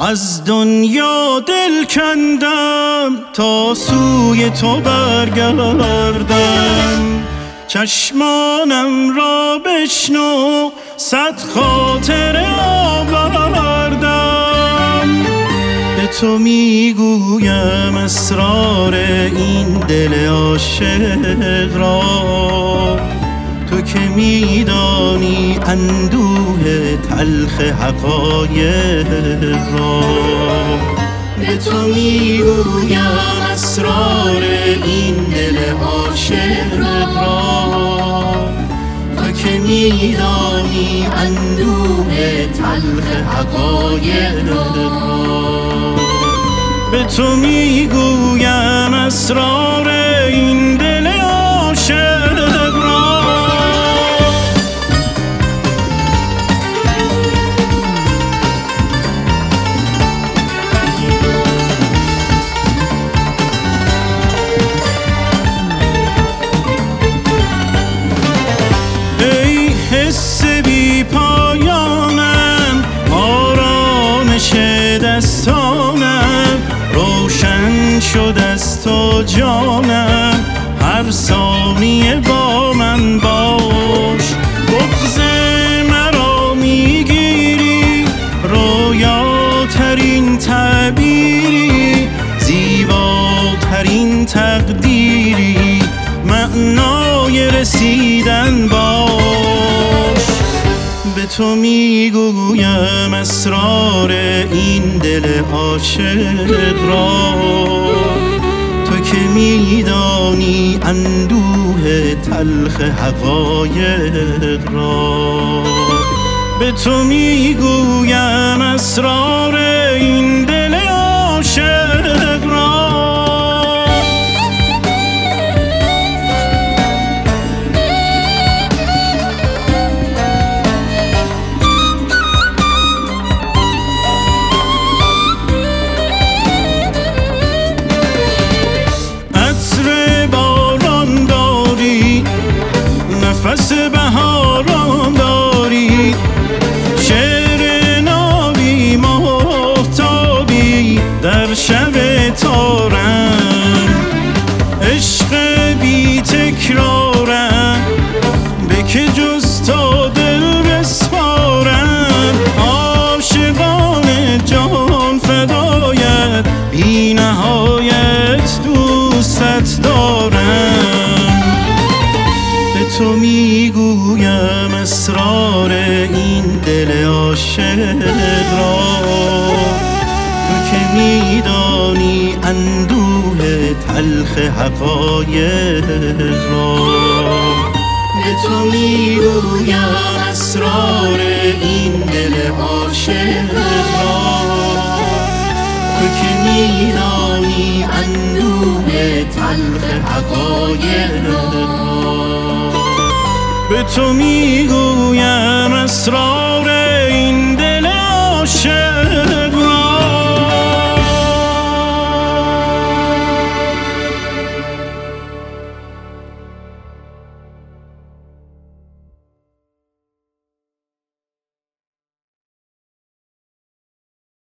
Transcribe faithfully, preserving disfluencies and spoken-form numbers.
از دنیا دل کندم تا سوی تو برگردم. چشمانم را بشنو صد خاطره آوردم. به تو میگویم اسرار این دل عاشق را، تو که میدانی اندوه تلخ حقایق را. به تو میگویم اسرار این دل عاشق را، تو که میدانی اندوه تلخ حقایق را. به تو میگویم اسرار این دل عاشق را. ای حس بی پایانم، آرامش دستانم، روشن شد از تو جانم، هر ثانیه با من باش. بغض مرا میگیری، رویاترین تعبیری، زیباترین تقدیری، معنای رسیدن باش. به تو میگویم اسرار این دل عاشق را، تو که میدانی اندوه تلخ حقایق را. به تو میگویم اسرار این دل عاشق را. نفس بهاران داری، شعر نابی مهتابی در شب تارم، عشق بی تکرارم، به که جز تو دل بسپارم. عاشقان جهان فدایت، بی نهایت دوستت دارم. تو میگویم اسرار این دل عاشق را، تو که میدانی اندوه تلخ حقایق را. به تو میگویم اسرار این دل عاشق را، تو که میدانی اندوه تلخ حقایق را. به تو میگو